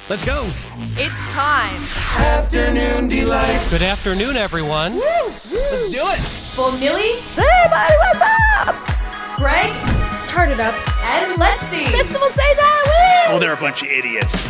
Let's go. It's time. Afternoon delight. Good afternoon, everyone. Let's do it. For Millie. Everybody, what's up? Greg. Turn it up. And Lexi. Festival say that, woo! Oh, they're a bunch of idiots.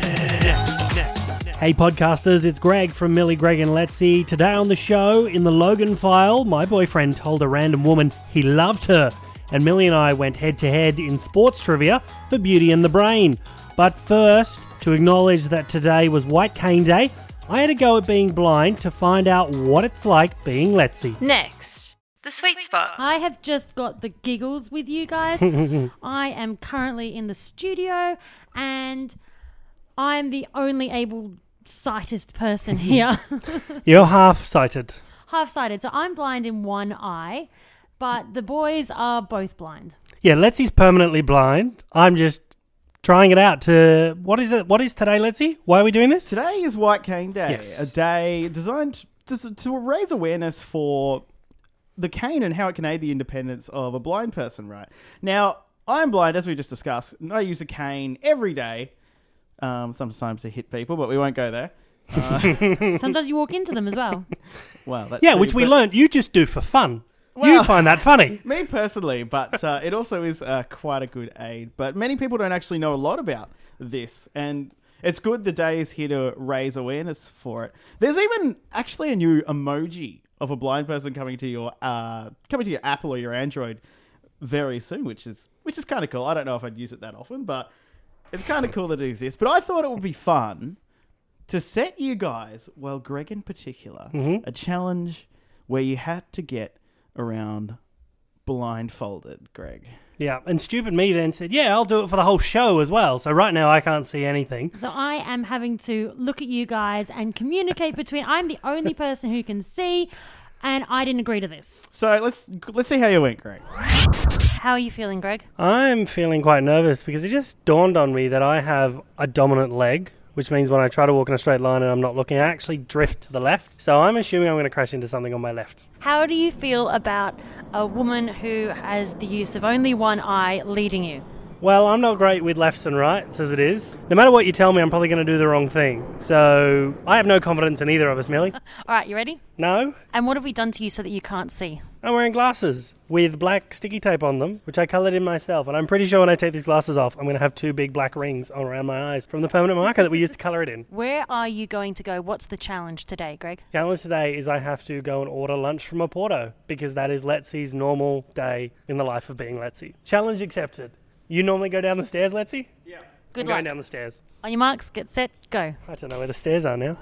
Hey podcasters, it's Greg from Millie, Greg and Letsy. Today on the show, in the Logan file, my boyfriend told a random woman he loved her. And Millie and I went head to head in sports trivia for Beauty and the Brain. But first, to acknowledge that today was White Cane Day, I had to go at being blind to find out what it's like being Letsy. Next. The sweet spot. I have just got the giggles with you guys. I am currently in the studio and I'm the only able-sighted person here. You're half-sighted. Half-sighted. So I'm blind in one eye, but the boys are both blind. Yeah, Letsy's permanently blind. I'm just trying it out to... What is it? What is today, Letsy? Why are we doing this? Today is White Cane Day, Yes. a day designed to raise awareness for the cane and how it can aid the independence of a blind person, right? Now, I'm blind, as we just discussed. I use a cane every day, sometimes to hit people, but we won't go there. Sometimes you walk into them as well. Well, that's Yeah, true, which we but- learnt you just do for fun. Well- You find that funny. Me personally, but it also is quite a good aid. But many people don't actually know a lot about this, and it's good the day is here to raise awareness for it. There's even actually a new emoji of a blind person coming to your Apple or your Android very soon, which is kind of cool. I don't know if I'd use it that often, but it's kind of cool that it exists. But I thought it would be fun to set you guys, well, Greg in particular, a challenge where you had to get around blindfolded, Greg. Yeah, and stupid me then said, yeah, I'll do it for the whole show as well. So right now I can't see anything. So I am having to look at you guys and communicate between... I'm the only person who can see, and I didn't agree to this. So let's see how you went, Greg. How are you feeling, Greg? I'm feeling quite nervous because it just dawned on me that I have a dominant leg, which means when I try to walk in a straight line and I'm not looking, I actually drift to the left. So I'm assuming I'm going to crash into something on my left. How do you feel about a woman who has the use of only one eye leading you? Well, I'm not great with lefts and rights as it is. No matter what you tell me, I'm probably going to do the wrong thing. So I have no confidence in either of us, Millie. All right, you ready? No? And what have we done to you so that you can't see? I'm wearing glasses with black sticky tape on them, which I coloured in myself. And I'm pretty sure when I take these glasses off, I'm going to have two big black rings all around my eyes from the permanent marker that we used to colour it in. Where are you going to go? What's the challenge today, Greg? Challenge today is I have to go and order lunch from a Porto because that is Letsy's normal day in the life of being Letsy. Challenge accepted. You normally go down the stairs, Letsy? Yeah. Good I'm luck. going down the stairs. On your marks, get set, go. I don't know where the stairs are now.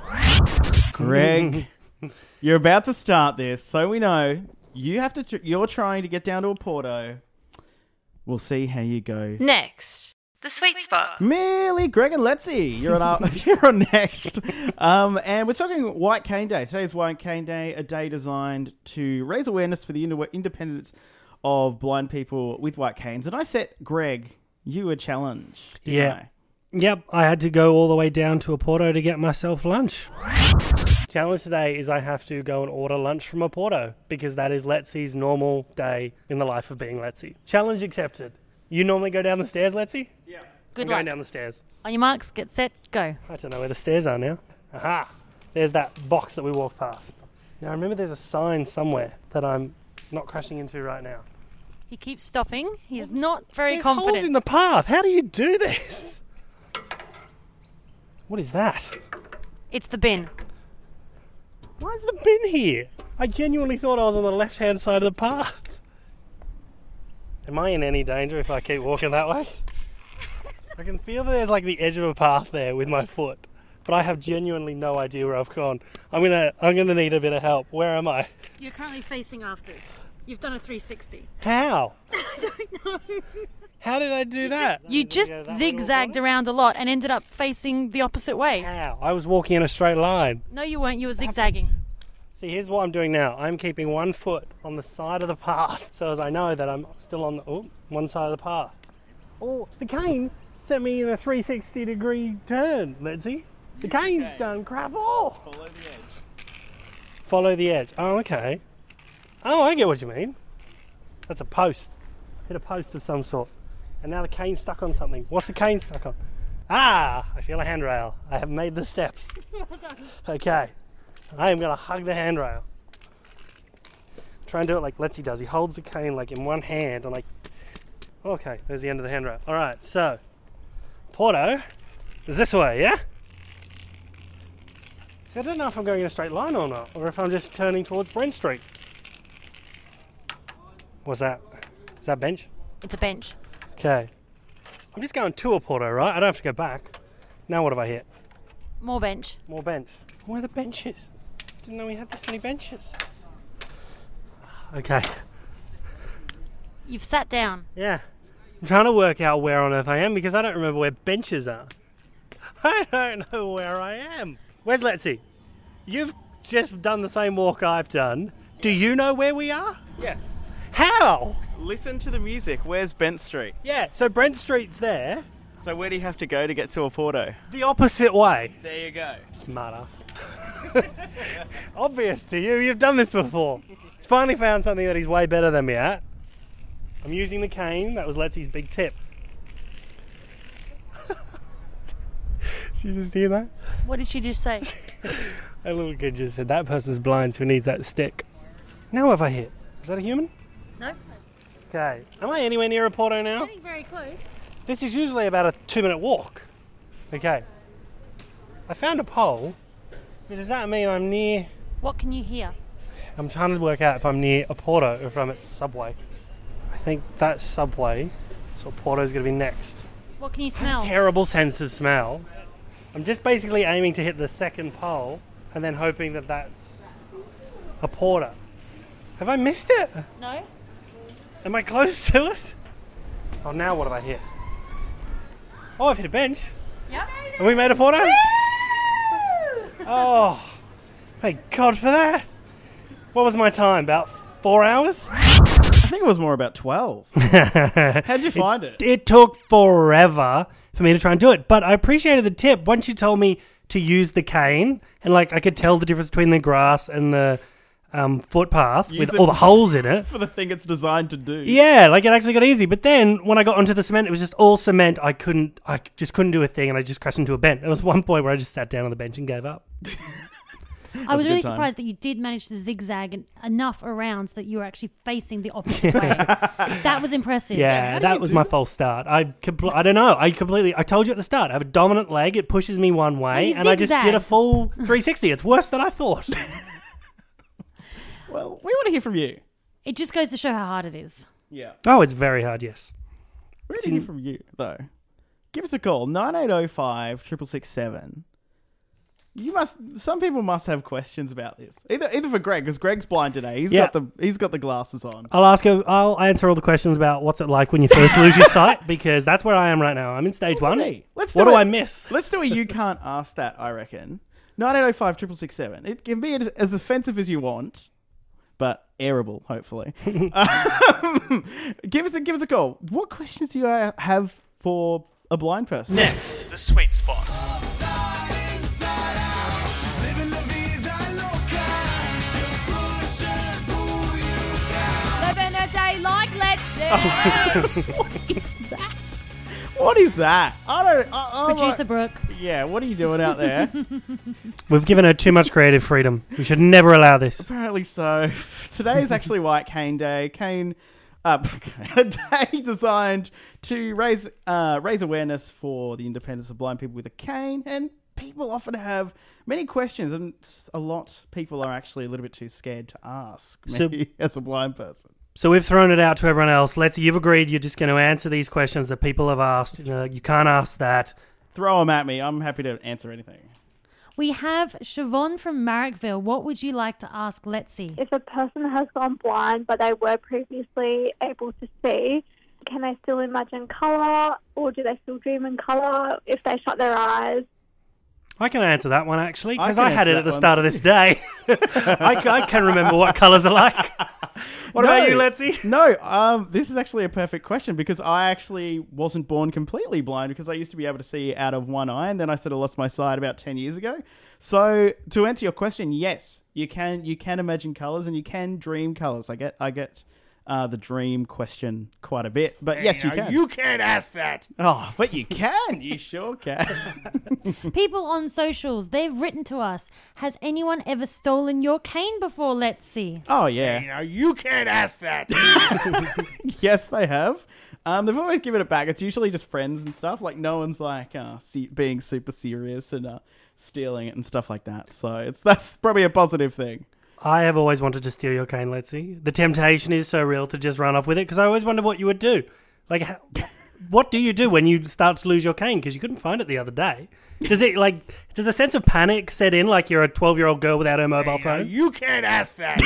Greg, you're about to start this, so we know you have to. You're trying to get down to a Porto. We'll see how you go. Next. The sweet spot. Millie, Greg, and Letsy, you're on next. And we're talking White Cane Day. Today's White Cane Day, a day designed to raise awareness for the independence of blind people with white canes. And I set Greg you a challenge. Didn't I? Yep, I had to go all the way down to a Porto to get myself lunch. Challenge today is I have to go and order lunch from a Porto because that is Letsy's normal day in the life of being Letsy. Challenge accepted. You normally go down the stairs, Letsy? Yeah. Good I'm luck. going down the stairs. On your marks, get set, go. I don't know where the stairs are now. Aha! There's that box that we walked past. Now remember there's a sign somewhere that I'm not crashing into right now. He keeps stopping. He's not very There's confident. holes in the path. How do you do this? What is that? It's the bin. Why is the bin here? I genuinely thought I was on the left-hand side of the path. Am I in any danger if I keep walking that way? I can feel that there's like the edge of a path there with my foot, but I have genuinely no idea where I've gone. I'm gonna need a bit of help. Where am I? You're currently facing afters. You've done a 360. How? I don't know. How did I do that? You just zigzagged around a lot and ended up facing the opposite way. How? I was walking in a straight line. No, you weren't. You were zigzagging. See, here's what I'm doing now. I'm keeping one foot on the side of the path so as I know that I'm still on one side of the path. Oh, the cane sent me in a 360 degree turn, Letsy. The cane's done crap all. Follow the edge. Follow the edge. Oh, okay. Oh, I get what you mean. That's a post. Hit a post of some sort. And now the cane's stuck on something. What's the cane stuck on? I feel a handrail. I have made the steps. Okay. I am going to hug the handrail. Try and do it like Letzi does. He holds the cane like in one hand and like... Okay, there's the end of the handrail. Alright, so... Porto is this way, yeah? See, I don't know if I'm going in a straight line or not, or if I'm just turning towards Brent Street. What's that? Is that bench? It's a bench. Okay. I'm just going to a Porto, right? I don't have to go back. Now what have I hit? More bench. More bench. Where are the benches? Didn't know we had this many benches. Okay. You've sat down. Yeah. I'm trying to work out where on earth I am because I don't remember where benches are. I don't know where I am. Where's Letzi? You've just done the same walk I've done. Do you know where we are? Yeah. How? Listen to the music. Where's Bent Street? Yeah, so Brent Street's there. So where do you have to go to get to Oporto? The opposite way. There you go. Smartass. Obvious to you. You've done this before. He's finally found something that he's way better than me at. I'm using the cane. That was Letzi's big tip. Did you just hear that? What did she just say? A little kid just said, that person's blind, so he needs that stick. Now what have I hit? Is that a human? No. Okay. Am I anywhere near Oporto now? Getting very close. This is usually about a 2-minute walk. Okay. I found a pole. So does that mean I'm near... What can you hear? I'm trying to work out if I'm near Oporto or if I'm at Subway. I think that's Subway, so Oporto's going to be next. What can you smell? Terrible sense of smell. I'm just basically aiming to hit the second pole and then hoping that that's Oporto. Have I missed it? No. Am I close to it? Oh, now what have I hit? Oh, I've hit a bench. Yep. And we made Oporto? Oh, thank God for that. What was my time? About 4 hours? I think it was more about 12. How'd you find it? It took forever for me to try and do it, but I appreciated the tip. Once you told me to use the cane, and like I could tell the difference between the grass and the footpath Use with it all the holes in it. For the thing it's designed to do. Yeah, like it actually got easy. But then when I got onto the cement, it was just all cement. I just couldn't do a thing, and I just crashed into a bend. There was one point where I just sat down on the bench and gave up. I was a really good time. surprised that you did manage to zigzag enough around so that you were actually facing the opposite way. That was impressive. Yeah, that was my false start. I don't know. I told you at the start. I have a dominant leg. It pushes me one way, you and I just did a zigzagged. full 360. It's worse than I thought. Well, we want to hear from you. It just goes to show how hard it is. Yeah. Oh, it's very hard, yes. We want to hear from you, though. Give us a call, 9805 667. Some people must have questions about this. Either for Greg, because Greg's blind today. He's got the glasses on. I'll answer all the questions about what's it like when you first lose your sight, because that's where I am right now. I'm in stage one. What do I miss? Let's do a you can't ask that, I reckon. 9805 667. It can be as offensive as you want, but airable, hopefully. Give us a call. What questions do you have for a blind person? Next, the sweet spot. Living a day like let's see. What is that? I don't... Producer Brooke. Yeah, what are you doing out there? We've given her too much creative freedom. We should never allow this. Apparently so. Today is actually White Cane Day. A day designed to raise awareness for the independence of blind people with a cane, and people often have many questions, and a lot of people are actually a little bit too scared to ask me as a blind person. So we've thrown it out to everyone else. You've agreed you're just going to answer these questions that people have asked. You can't ask that. Throw them at me. I'm happy to answer anything. We have Siobhan from Marrickville. What would you like to ask Letzi? If a person has gone blind but they were previously able to see, can they still imagine colour, or do they still dream in colour if they shut their eyes? I can answer that one, actually, because I I can had it answer at the that start of this day. I can remember what colours are like. What about you, Letzi? No, this is actually a perfect question, because I actually wasn't born completely blind, because I used to be able to see out of one eye, and then I sort of lost my sight about 10 years ago. So to answer your question, yes, you can imagine colours and you can dream colours. I get the dream question quite a bit. But yes, you can. You can't ask that. Oh, but you can. You sure can. People on socials, they've written to us. Has anyone ever stolen your cane before? Let's see. Oh, yeah. You can't ask that. Yes, they have. They've always given it back. It's usually just friends and stuff. Like, no one's like being super serious and stealing it and stuff like that. So that's probably a positive thing. I have always wanted to steal your cane, let's see. The temptation is so real to just run off with it because I always wonder what you would do. Like, what do you do when you start to lose your cane? Because you couldn't find it the other day. Does a sense of panic set in like you're a 12-year-old girl without her mobile phone? You can't ask that.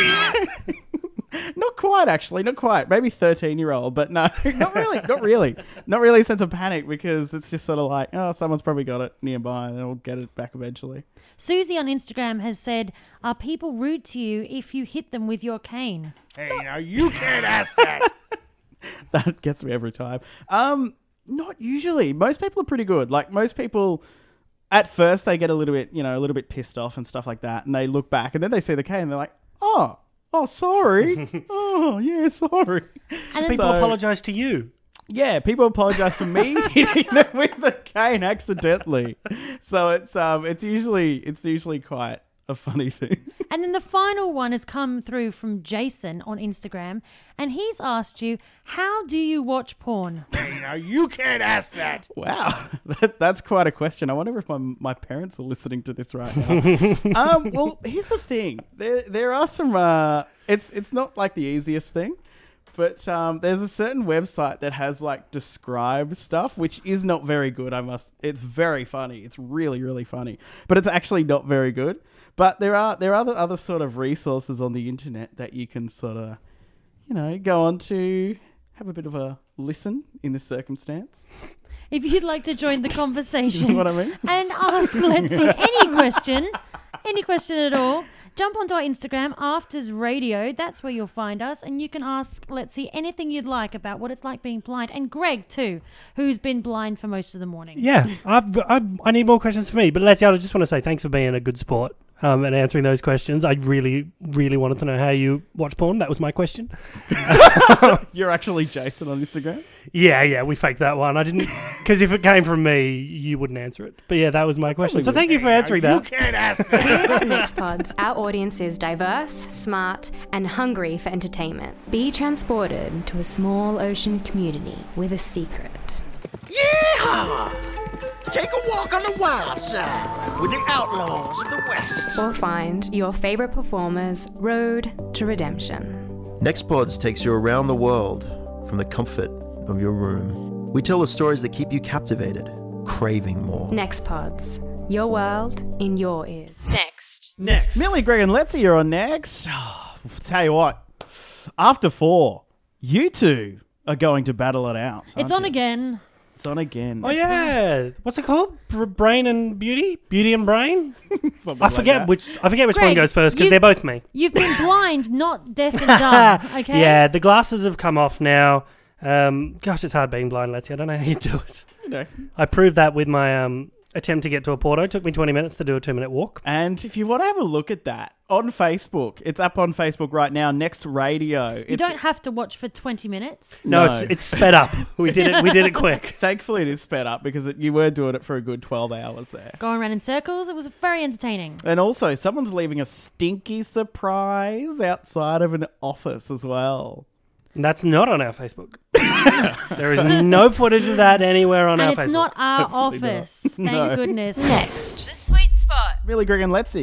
Not quite, actually. Not quite. Maybe 13-year-old, but no, not really. Not really. Not really a sense of panic because it's just sort of like, oh, someone's probably got it nearby and they'll get it back eventually. Susie on Instagram has said, are people rude to you if you hit them with your cane? You can't ask that. That gets me every time. Not usually. Most people are pretty good. Like, most people, at first, they get a little bit pissed off and stuff like that, and they look back, and then they see the cane, and they're like, oh, sorry. Oh, yeah, sorry. And People apologise to you. Yeah, people apologise to me hitting them with the cane accidentally. So it's usually quite a funny thing. And then the final one has come through from Jason on Instagram, and he's asked you, how do you watch porn? You can't ask that. Wow, that's quite a question. I wonder if my parents are listening to this right now. Well, here's the thing. There are some. It's not like the easiest thing, but there's a certain website that has like described stuff, which is not very good. It's very funny. It's really, really funny, but it's actually not very good. But there are other sort of resources on the internet that you can sort of, go on to have a bit of a listen in this circumstance. If you'd like to join the conversation You know what I mean? and ask, let's see, any question at all, jump onto our Instagram, Afters Radio. That's where you'll find us. And you can ask, let's see, anything you'd like about what it's like being blind. And Greg, too, who's been blind for most of the morning. Yeah, I need more questions for me. But Letty, I just want to say thanks for being a good sport and answering those questions. I really, really wanted to know how you watch porn. That was my question. You're actually Jason on Instagram? Yeah, we faked that one. I didn't, because if it came from me, you wouldn't answer it. But yeah, that was my question. So thank you for answering that. You can't ask that. Here at Mixpods, our audience is diverse, smart, and hungry for entertainment. Be transported to a small ocean community with a secret. Yeehaw! Take a walk on the wild side with the outlaws of the West. Or find your favorite performer's road to redemption. NextPods takes you around the world from the comfort of your room. We tell the stories that keep you captivated, craving more. Nextpods, your world in your ears. Next. Millie, Greg, and Letty, you're on next. Tell you what, after 4, you two are going to battle it out. It's on again. It's on again. Oh yeah, what's it called? Brain and beauty, beauty and brain. Something I forget like that. which Greg, one goes first because they're both me. You've been blind, not deaf and dumb, okay? Yeah, the glasses have come off now. Gosh, it's hard being blind, Letty. I don't know how you do it. I proved that with my attempt to get to a Porto. It took me 20 minutes to do a 2-minute walk. And if you want to have a look at that, on Facebook, it's up on Facebook right now, Next Radio. You don't have to watch for 20 minutes. No. It's sped up. We did it quick. Thankfully, it is sped up because you were doing it for a good 12 hours there. Going around in circles, it was very entertaining. And also, someone's leaving a stinky surprise outside of an office as well. And that's not on our Facebook. There is no footage of that anywhere on our Facebook. And it's not our office. not. Thank No. goodness. Next. The sweet spot. Millie, Greg, and Letty.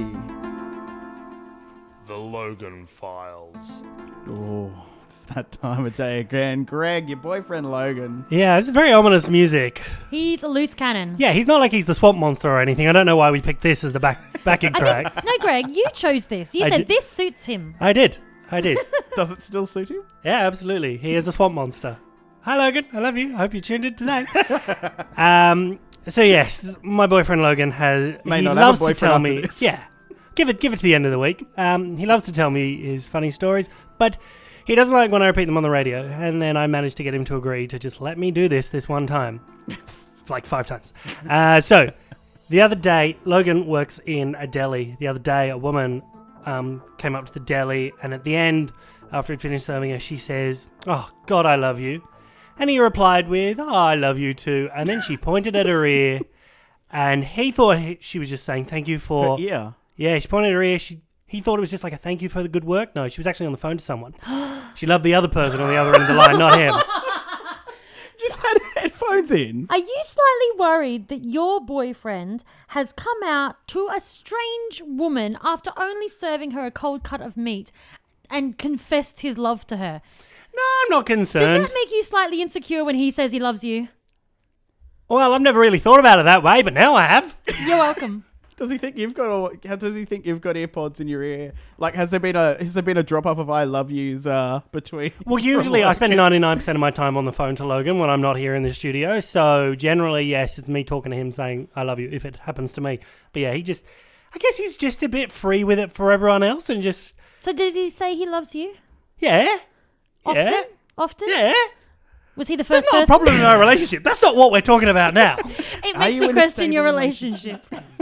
The Logan Files. Oh, it's that time of day again. Greg, your boyfriend Logan. Yeah, it's very ominous music. He's a loose cannon. Yeah, he's not like he's the swamp monster or anything. I don't know why we picked this as the backing track. No, Greg, you chose this. You I said did. this suits him. I did. Does it still suit him? Yeah, absolutely. He is a swamp monster. Hi, Logan. I love you. I hope you tuned in today. So yes, my boyfriend Logan May he not have loves a boyfriend to tell after me. this. Yeah, give it to the end of the week. He loves to tell me his funny stories, but he doesn't like when I repeat them on the radio. And then I managed to get him to agree to just let me do this one time, like 5 times. So the other day, Logan works in a deli. The other day, a woman came up to the deli, and at the end, after he'd finished serving her, she says, "Oh, God, I love you." And he replied with, "Oh, I love you too." And then she pointed at her ear, and he thought she was just saying thank you for... Her ear? Yeah, she pointed at her ear. He thought it was just like a thank you for the good work. No, she was actually on the phone to someone. She loved the other person on the other end of the line, not him. Just had headphones in. Are you slightly worried that your boyfriend has come out to a strange woman after only serving her a cold cut of meat and confessed his love to her? No, I'm not concerned. Does that make you slightly insecure when he says he loves you? Well, I've never really thought about it that way, but now I have. You're welcome. Does he think you've got AirPods in your ear? Like, has there been a drop off of I love yous between? Well, usually I spend 99% of my time on the phone to Logan when I'm not here in the studio. So generally, yes, it's me talking to him saying I love you if it happens to me. But yeah, I guess he's just a bit free with it for everyone else and just. So does he say he loves you? Yeah. Often? Yeah. Often? Yeah. Was he the first That's not a problem in our relationship. That's not what we're talking about now. It makes me question your relationship.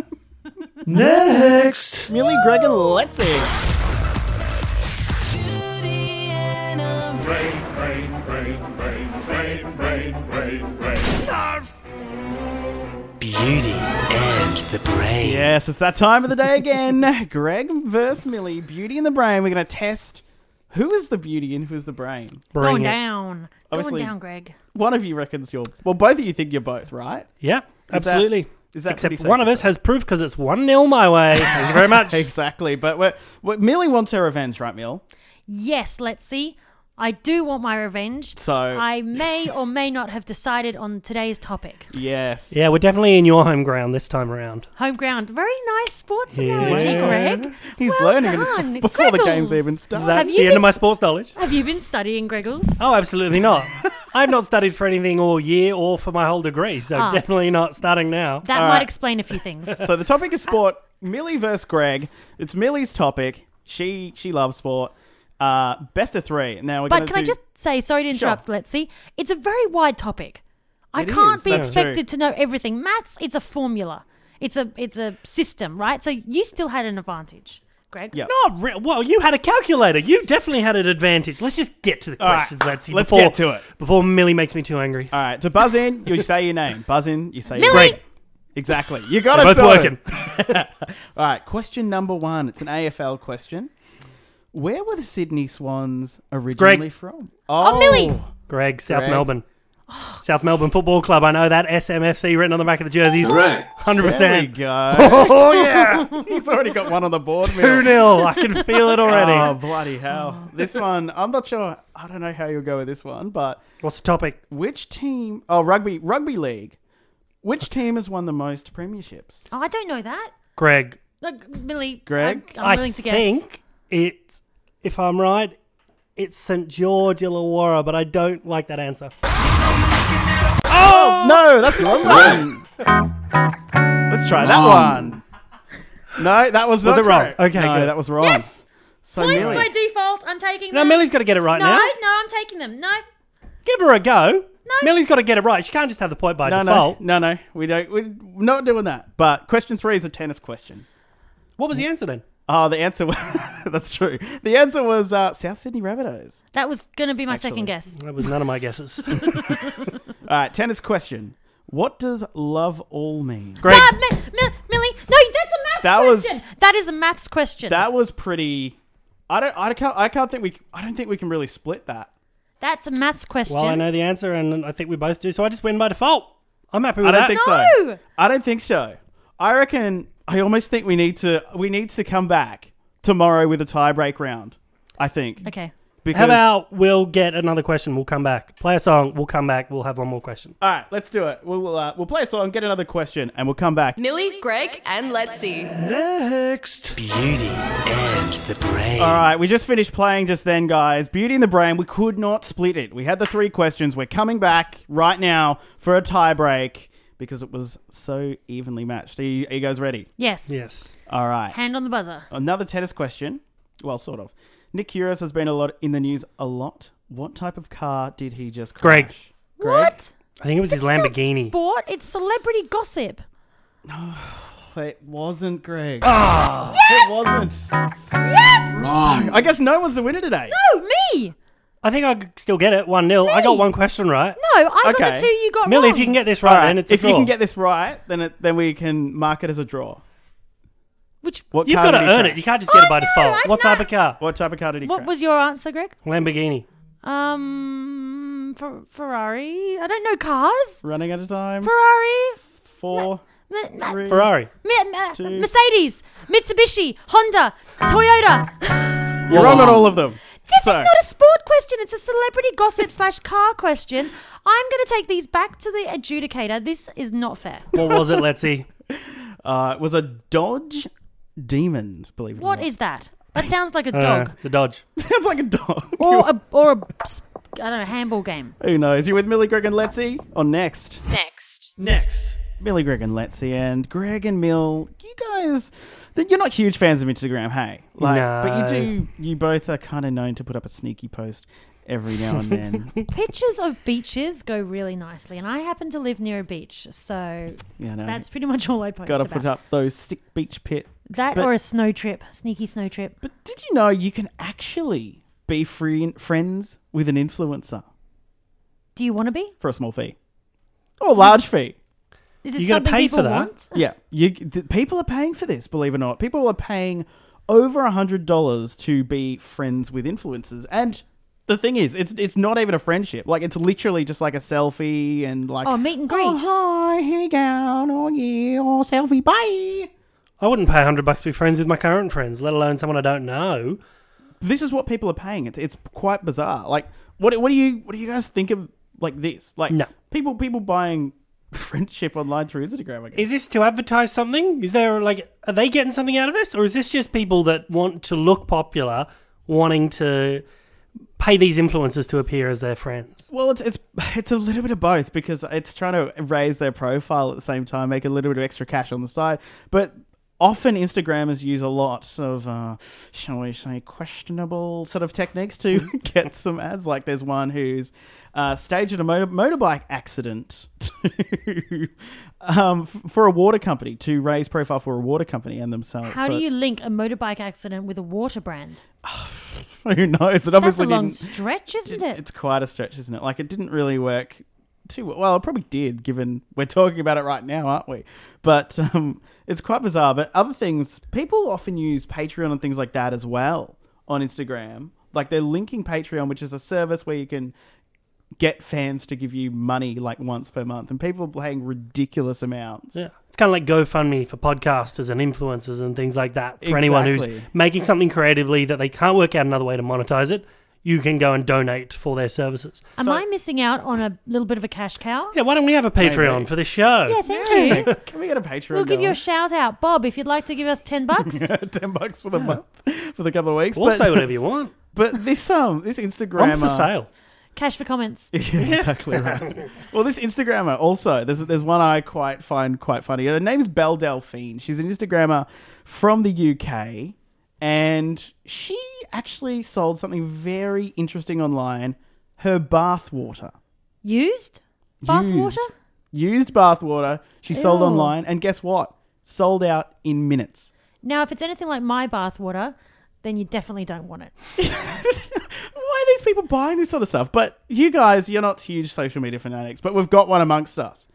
Next, Millie, Greg, and Lexi. Beauty and the Brain. Yes, it's that time of the day again. Greg versus Millie, Beauty and the Brain. We're going to test who is the beauty and who is the brain. Going down. Obviously, Going down, Greg. One of you reckons you're... Well, both of you think you're both, right? Yeah, absolutely. Is that Except one of us has proof because it's 1-0 my way. Thank you very much. Exactly. But Millie wants her revenge, right, Mill? Yes, let's see. I do want my revenge. So I may or may not have decided on today's topic. Yes. Yeah, we're definitely in your home ground this time around. Home ground. Very nice sports analogy, Greg. He's well learning done. before the Greggles. game's even started. That's the end of my sports knowledge. Have you been studying, Greggles? Oh, absolutely not. I've not studied for anything all year or for my whole degree, so definitely not starting now. That might explain a few things. So the topic is sport. Millie versus Greg. It's Millie's topic. She loves sport. Best of three. Now, but can I just say, sorry to interrupt, Let's see. It's a very wide topic. I can't be expected to know everything. Maths, it's a formula. It's a system, right? So you still had an advantage, Greg. Yep. Well, you had a calculator. You definitely had an advantage. Let's just get to the questions, let's see. Let's get to it. Before Millie makes me too angry. All right, to buzz in, you say your name. Buzz in, you say Millie! your name. Exactly. You got it. Both working. All right, question number 1. It's an AFL question. Where were the Sydney Swans originally from? Oh, Millie! Greg, South Melbourne. South Melbourne Football Club. I know that. SMFC written on the back of the jerseys. Correct. 100%. There we go. Oh, yeah. He's already got one on the board. 2-0. I can feel it already. Oh, bloody hell. This one, I'm not sure. I don't know how you'll go with this one, but... What's the topic? Which team... Oh, rugby league. Which team has won the most premierships? Oh, I don't know that. Greg. Look, Millie. Greg? I'm willing to guess. I think it's, if I'm right, it's St. George Illawarra, but I don't like that answer. Oh, no, that's the wrong one. Let's try that one. No, that was not it wrong? correct. Okay, no, good. that was wrong. Yes! So Points Millie, by default. I'm taking them. No, Millie's got to get it right now. No, I'm taking them. No. Give her a go. No. Millie's got to get it right. She can't just have the point by default. No, we don't. We're not doing that. But question 3 is a tennis question. What was the answer then? Oh, the answer was... That's true. The answer was South Sydney Rabbitohs. That was going to be my second guess. That was none of my guesses. All right, tennis question. What does love all mean? Greg. Millie, no, that's a maths question. That is a maths question. That was pretty... I don't think we can really split that. That's a maths question. Well, I know the answer, and I think we both do, so I just win by default. I'm happy with I that. don't think so. I don't think so. I reckon... I almost think we need to come back tomorrow with a tie-break round. I think. Okay. Because, how about we'll get another question, we'll come back. Play a song, we'll come back, we'll have one more question. All right, let's do it. We'll play a song, get another question, and we'll come back. Millie, Greg, and Let's See. Next. Beauty and the Brain. All right, we just finished playing just then, guys. Beauty and the Brain, we could not split it. We had the 3 questions. We're coming back right now for a tie-break because it was so evenly matched. Are you guys ready? Yes. Yes. All right. Hand on the buzzer. Another tennis question. Well, sort of. Nick Kyrgios has been in the news a lot. What type of car did he just crash? Greg. What? I think it was his It's not Lamborghini. sport. It's celebrity gossip. it wasn't, Greg. Oh, It wasn't. Yes! Wrong. I guess no one's the winner today. No, me. I think I could still get it. 1-0. I got one question right. No, I got Okay. the two you got Millie, wrong. if you can get this All right, then it's a if draw. you can get this right, then we can mark it as a draw. Which What You've car got to did he earn crash? it. You can't just get it by no, default. I'm What type of car? What type of car did he What crash? was your answer, Greg? Lamborghini. Ferrari. I don't know cars. Running out of time. Ferrari. 4, 3. Ferrari. Two. Mercedes. Mitsubishi. Honda. Toyota. You're wrong on all of them. This So- is not a sport question. It's a celebrity gossip / car question. I'm going to take these back to the adjudicator. This is not fair. What was it? Let's see. It was a Dodge Demon, believe it or What not. is that? That sounds like a dog. It's a Dodge. Sounds like a dog. or a I don't know, handball game. Who knows? You with Millie, Greg, and Letzi? On Next. Next. Millie, Greg, and Letzi, and Greg and Mill. You guys, you're not huge fans of Instagram, hey? But you both are kind of known to put up a sneaky post every now and then. Pictures of beaches go really nicely, and I happen to live near a beach, so Yeah, no. that's pretty much all I post Got to about. put up those sick beach pics. That but, or a snow trip, sneaky snow trip. But did you know you can actually be friends with an influencer Do you want to be? for a small fee? Or a large fee? Is this You gotta something pay people for that? want? Yeah, people are paying for this, believe it or not. People are paying over $100 to be friends with influencers. And the thing is, it's not even a friendship. Like, it's literally just like a selfie and like... Oh, meet and greet. Oh, hi, here you go. Oh, yeah. Oh, selfie. Bye. I wouldn't pay $100 to be friends with my current friends, let alone someone I don't know. This is what people are paying. It's quite bizarre. Like, what do you guys think of like this? Like, No. people buying friendship online through Instagram, I guess. Is this to advertise something? Is there are they getting something out of this? Or is this just people that want to look popular, wanting to pay these influencers to appear as their friends? Well, it's a little bit of both, because it's trying to raise their profile at the same time, make a little bit of extra cash on the side. But often Instagrammers use a lot of, shall we say, questionable sort of techniques to get some ads. Like, there's one who's staged a motorbike accident for a water company, to raise profile for a water company and themselves. How So do you it's- link a motorbike accident with a water brand? Who knows? It That's a obviously long didn't. stretch, isn't it? It's quite a stretch, isn't it? Like, it didn't really work too well. It probably did, given we're talking about it right now, aren't we? But it's quite bizarre. But other things, people often use Patreon and things like that as well on Instagram. Like, they're linking Patreon, which is a service where you can get fans to give you money like once per month, and people are paying ridiculous amounts. Yeah. It's kind of like GoFundMe for podcasters and influencers and things like that. For anyone who's Exactly. making something creatively that they can't work out another way to monetize it, you can go and donate for their services. Am I missing out on a little bit of a cash cow? Yeah, why don't we have a Patreon Maybe. for this show? Yeah, thank you. Can we get a Patreon? We'll give you a going? shout out. Bob, if you'd like to give us $10. $10 for the month, for the couple of weeks. We'll But- say whatever you want. But this Instagrammer, I'm for sale. Cash for comments. Yeah, exactly right. Well, this Instagrammer also, there's one I find quite funny. Her name's Belle Delphine. She's an Instagrammer from the UK, and she actually sold something very interesting online. Her bath water. Used? Bath water? Used bath water. She sold Ew. online, and guess what? Sold out in minutes. Now, if it's anything like my bath water, then you definitely don't want it. Why are these people buying this sort of stuff? But you guys, you're not huge social media fanatics, but we've got one amongst us.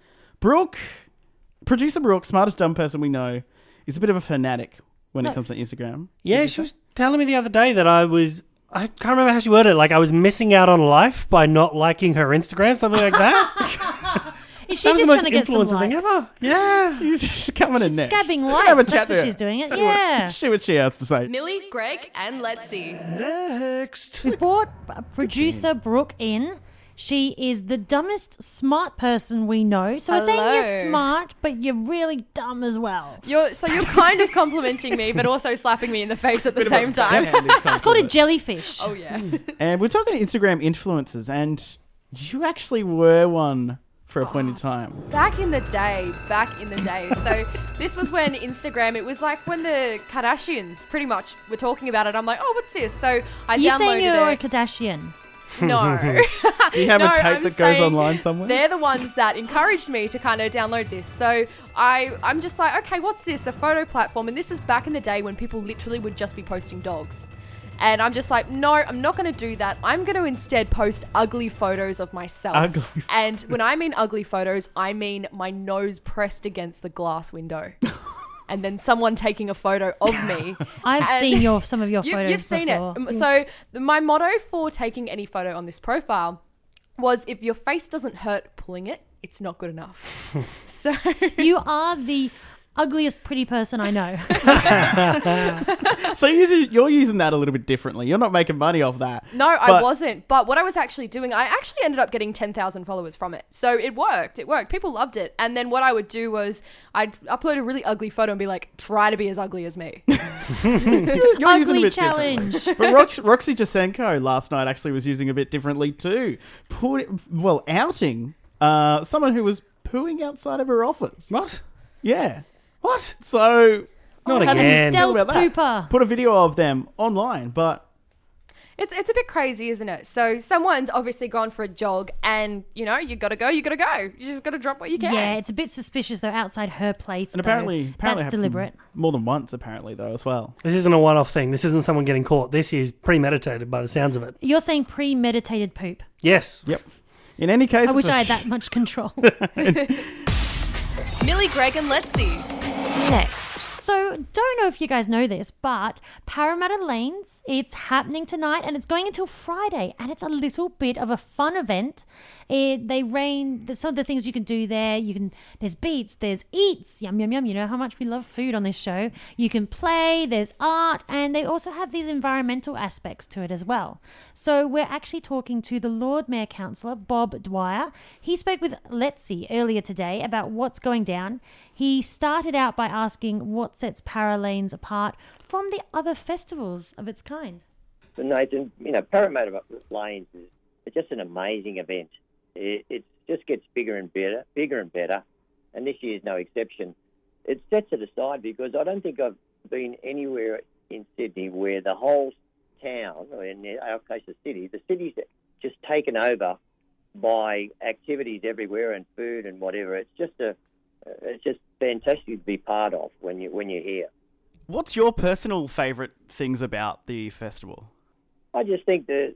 Producer Brooke, smartest dumb person we know, is a bit of a fanatic when it comes to Instagram. Yeah, she was telling me the other day that I can't remember how she worded it, like I was missing out on life by not liking her Instagram, something like that. Is she That was just the most trying to get some influencer thing likes? ever. Yeah. She's just coming in next. Scabbing We're gonna have a likes. chat That's to what her. she's doing. It. See Yeah. See what she has to say. Millie, Greg, and Let's See. Next. We brought producer Brooke in. She is the dumbest smart person we know. So we're saying you're Hello. smart, but you're really dumb as well. You're kind of complimenting me, but also slapping me in the face at the same time. It's called a jellyfish. Oh yeah. And we're talking to Instagram influencers, and you actually were one for a point in time. Back in the day. So this was when Instagram, it was like when the Kardashians pretty much were talking about it. I'm like, oh, what's this? So I You downloaded saying you're a it. Kardashian? No. Do you have No, a tape I'm that goes saying online somewhere? They're the ones that encouraged me to kind of download this. So I'm just like, okay, what's this? A photo platform. And this is back in the day when people literally would just be posting dogs. And I'm just like, no, I'm not going to do that. I'm going to instead post ugly photos of myself. Ugly. And when I mean ugly photos, I mean my nose pressed against the glass window. And then someone taking a photo of me. I've seen some of your photos You've seen before. it. So my motto for taking any photo on this profile was, if your face doesn't hurt pulling it, it's not good enough. So You are the ugliest pretty person I know. So you're using that a little bit differently. You're not making money off that. No, I wasn't. But what I was actually doing, I actually ended up getting 10,000 followers from it. So it worked. People loved it. And then what I would do was I'd upload a really ugly photo and be like, try to be as ugly as me. You're using it a Ugly bit challenge. differently. But Roxy Jasenko last night actually was using a bit differently too. Outing someone who was pooing outside of her office. What? Yeah. What? So... Not how do you again. feel Stealth about that? pooper. Put a video of them online, but... It's a bit crazy, isn't it? So someone's obviously gone for a jog and, you gotta go. You just gotta drop what you can. Yeah, it's a bit suspicious though outside her place. And though. apparently that's happened deliberate. more than once, apparently, though, as well. This isn't a one-off thing. This isn't someone getting caught. This is premeditated by the sounds of it. You're saying premeditated poop. Yes. Yep. In any case... I wish it's a I had that much control. Millie, Greg, and Letzi. Next. So, don't know if you guys know this, but Parramatta Lanes, it's happening tonight and it's going until Friday, and it's a little bit of a fun event. There's some of the things you can do there. There's beats, there's eats, yum, yum, yum. You know how much we love food on this show. You can play, there's art, and they also have these environmental aspects to it as well. So, we're actually talking to the Lord Mayor Councillor, Bob Dwyer. He spoke with Letzi earlier today about what's going down. He started out by asking what sets Parra Lanes apart from the other festivals of its kind. So Nathan, Parramatta Lanes is just an amazing event. It just gets bigger and better, and this year's no exception. It sets it aside because I don't think I've been anywhere in Sydney where the whole town, or in our case the city's just taken over by activities everywhere and food and whatever. It's just fantastic to be part of when you're here. What's your personal favourite things about the festival? I just think that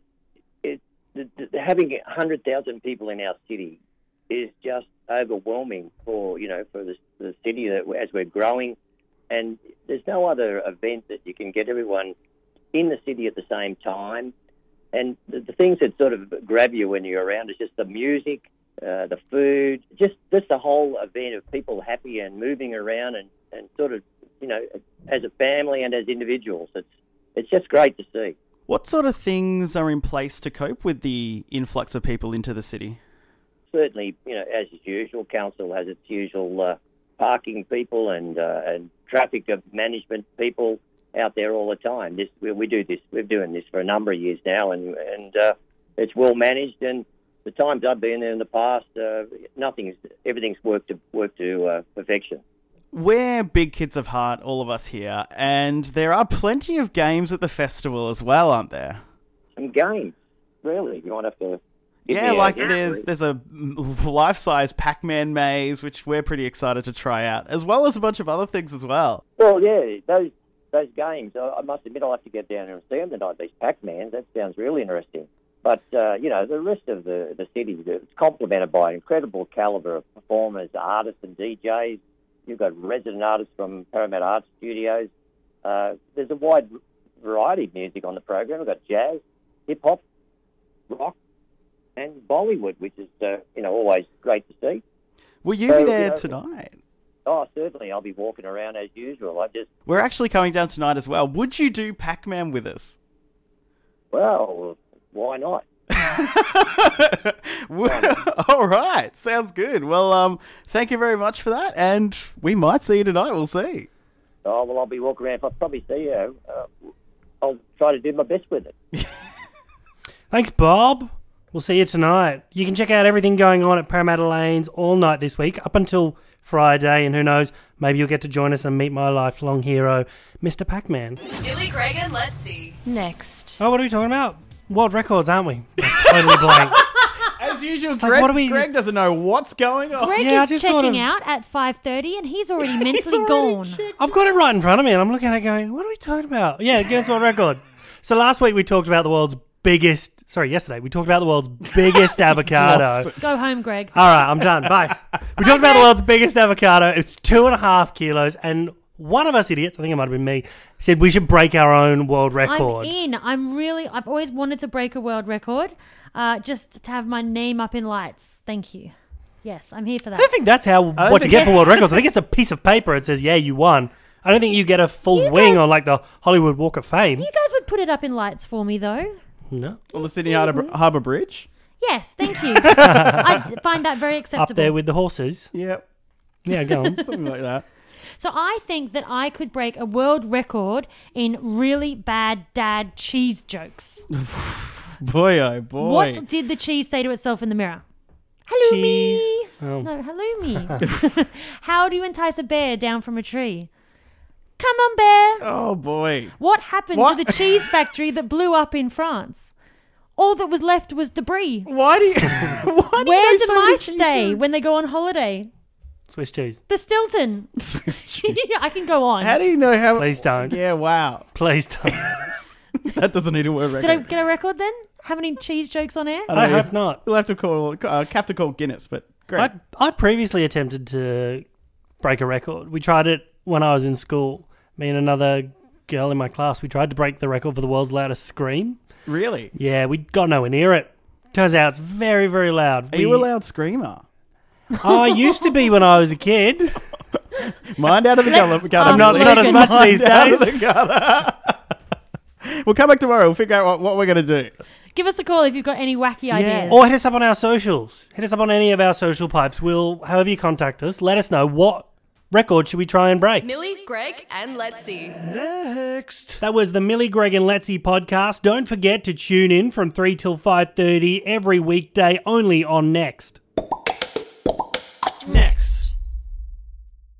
having 100,000 people in our city is just overwhelming for the city as we're growing, and there's no other event that you can get everyone in the city at the same time. And the things that sort of grab you when you're around is just the music, the food, just the whole event of people happy and moving around and sort of, as a family and as individuals. It's just great to see. What sort of things are in place to cope with the influx of people into the city? Certainly, as usual, council has its usual parking people and traffic management people out there all the time. We do this. We're doing this for a number of years now, and it's well managed. And the times I've been there in the past, everything's worked to perfection. We're big kids of heart, all of us here, and there are plenty of games at the festival as well, aren't there? Some games, really. You might have to. Yeah, like there's a life-size Pac-Man maze, which we're pretty excited to try out, as well as a bunch of other things as well. Well, yeah, those games, I must admit I'll have to get down there and see them tonight, these Pac-Mans. That sounds really interesting. But, the rest of the city, it's complemented by an incredible calibre of performers, artists and DJs. You've got resident artists from Parramatta Art Studios. There's a wide variety of music on the program. We've got jazz, hip-hop, rock, and Bollywood, which is, always great to see. Will you be there tonight? Oh, certainly. I'll be walking around as usual. We're actually coming down tonight as well. Would you do Pac-Man with us? Well, why not? All right. Sounds good. Well, thank you very much for that, and we might see you tonight. We'll see. Oh, well, I'll be walking around. If I probably see you, I'll try to do my best with it. Thanks, Bob. We'll see you tonight. You can check out everything going on at Parramatta Lanes all night this week, up until Friday, and who knows, maybe you'll get to join us and meet my lifelong hero, Mr. Pac-Man. Millie, Greg, and Letzi. Next. Oh, what are we talking about? world records, aren't we? That's totally blank. As usual, like, Greg, what do we- Greg doesn't know what's going on. Greg Yeah, I is just checking sort of- out at 5:30 and he's already mentally gone. I've got it right in front of me, and I'm looking at it going, what are we talking about? Yeah, Guinness World Record. So last week we talked about the world's biggest... Sorry, yesterday we talked about the world's biggest avocado. Go home, Greg. All right, I'm done. Bye. We talked about the world's biggest avocado. It's 2.5 kilos, and one of us idiots, I think it might have been me, said we should break our own world record. I'm in. I've always wanted to break a world record, just to have my name up in lights. Thank you. Yes, I'm here for that. I don't think that's what you get for world records. I think it's a piece of paper. It says, yeah, you won. I don't think you get a full wing on like the Hollywood Walk of Fame. You guys would put it up in lights for me, though. No. On the Sydney Harbour Bridge? Yes, thank you. I find that very acceptable. Up there with the horses. Yep. Yeah, go on. Something like that. So I think that I could break a world record in really bad dad cheese jokes. Boy, oh boy. What did the cheese say to itself in the mirror? Hello me. Oh. No, hello me. How do you entice a bear down from a tree? Come on, bear. Oh, boy. What happened What? to the cheese factory that blew up in France? All that was left was debris. Why do you... Where do mice stay when they go on holiday? Swiss cheese. The Stilton. I can go on. How do you know how... Please don't. Yeah, wow. Please don't. That doesn't need a word record. Did I get a record then? How many cheese jokes on air? I hope not. We'll have to call Guinness, but great. I previously attempted to break a record. We tried it when I was in school. Me and another girl in my class, we tried to break the record for the world's loudest scream. Really? Yeah, we got nowhere near it. Turns out it's very, very loud. Are you a loud screamer? I used to be when I was a kid. Mind out of the gutter. Not as much Mind these out of days. the gutter. We'll come back tomorrow. We'll figure out what we're going to do. Give us a call if you've got any wacky ideas. Or hit us up on our socials. Hit us up on any of our social pipes. However you contact us, let us know what record should we try and break. Millie, Greg, and Let's See. Next. That was the Millie, Greg and Let's See podcast. Don't forget to tune in from 3 till 5:30 every weekday only on Next.